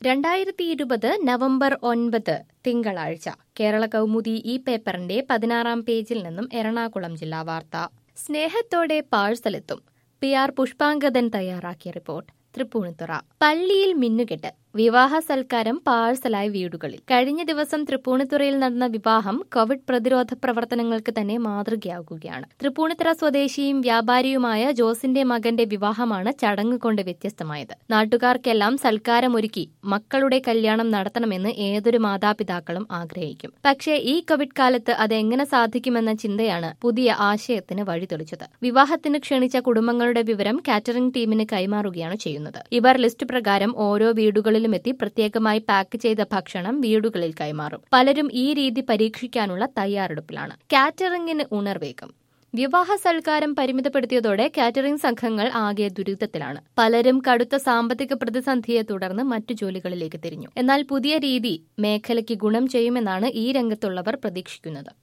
2020 November 9 തിങ്കളാഴ്ച കേരള കൗമുദി ഈ പേപ്പറിന്റെ 16-ാം പേജിൽ നിന്നും എറണാകുളം ജില്ലാ വാർത്ത. സ്നേഹത്തോടെ പാഴ്സലെത്തും. PR പുഷ്പാങ്കദൻ തയ്യാറാക്കിയ റിപ്പോർട്ട്. തൃപ്പൂണിത്തുറ. പള്ളിയിൽ മിന്നുകെട്ട്. വിവാഹ സൽക്കാരം പാഴ്സലായി വീടുകളിൽ. കഴിഞ്ഞ ദിവസം തൃപ്പൂണിത്തുറയിൽ നടന്ന വിവാഹം കോവിഡ് പ്രതിരോധ പ്രവർത്തനങ്ങൾക്ക് തന്നെ മാതൃകയാകുകയാണ്. തൃപ്പൂണിത്തുറ സ്വദേശിയും വ്യാപാരിയുമായ ജോസിന്റെ മകന്റെ വിവാഹമാണ് ചടങ്ങ് കൊണ്ട് വ്യത്യസ്തമായത്. നാട്ടുകാർക്കെല്ലാം സൽക്കാരമൊരുക്കി മക്കളുടെ കല്യാണം നടത്തണമെന്ന് ഏതൊരു മാതാപിതാക്കളും ആഗ്രഹിക്കും. പക്ഷേ ഈ കോവിഡ് കാലത്ത് അതെങ്ങനെ സാധിക്കുമെന്ന ചിന്തയാണ് പുതിയ ആശയത്തിന് വഴിതെളിച്ചത്. വിവാഹത്തിന് ക്ഷണിച്ച കുടുംബങ്ങളുടെ വിവരം കാറ്ററിംഗ് ടീമിന് കൈമാറുകയാണ് ചെയ്യുന്നത്. ഇവർ ലിസ്റ്റ് പ്രകാരം ഓരോ വീടുകളിലും എത്തി പ്രത്യേകമായി പാക്ക് ചെയ്ത ഭക്ഷണം വീടുകളിൽ കൈമാറും. പലരും ഈ രീതി പരീക്ഷിക്കാനുള്ള തയ്യാറെടുപ്പിലാണ്. കാറ്ററിംഗിന് ഉണർവേകും. വിവാഹ സൽക്കാരം പരിമിതപ്പെടുത്തിയതോടെ കാറ്ററിംഗ് സംഘങ്ങൾ ആകെ ദുരിതത്തിലാണ്. പലരും കടുത്ത സാമ്പത്തിക പ്രതിസന്ധിയെ തുടർന്ന് മറ്റു ജോലികളിലേക്ക് തിരിഞ്ഞു. എന്നാൽ പുതിയ രീതി മേഖലയ്ക്ക് ഗുണം ചെയ്യുമെന്നാണ് ഈ രംഗത്തുള്ളവർ പ്രതീക്ഷിക്കുന്നത്.